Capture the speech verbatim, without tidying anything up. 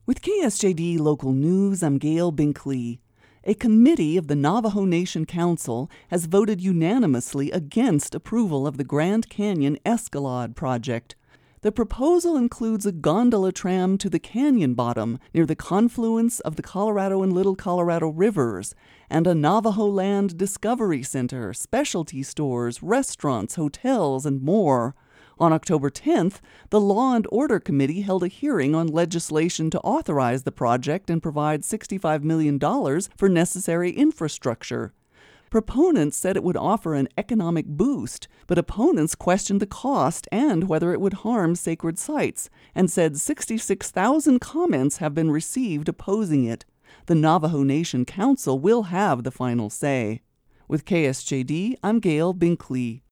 With K S J D Local News, I'm Gail Binkley. A committee of the Navajo Nation Council has voted unanimously against approval of the Grand Canyon Escalade project. The proposal includes a gondola tram to the canyon bottom near the confluence of the Colorado and Little Colorado rivers, and a Navajo Land Discovery Center, specialty stores, restaurants, hotels, and more. On October tenth, the Law and Order Committee held a hearing on legislation to authorize the project and provide sixty-five million dollars for necessary infrastructure. Proponents said it would offer an economic boost, but opponents questioned the cost and whether it would harm sacred sites, and said sixty-six thousand comments have been received opposing it. The Navajo Nation Council will have the final say. With K S J D, I'm Gail Binkley.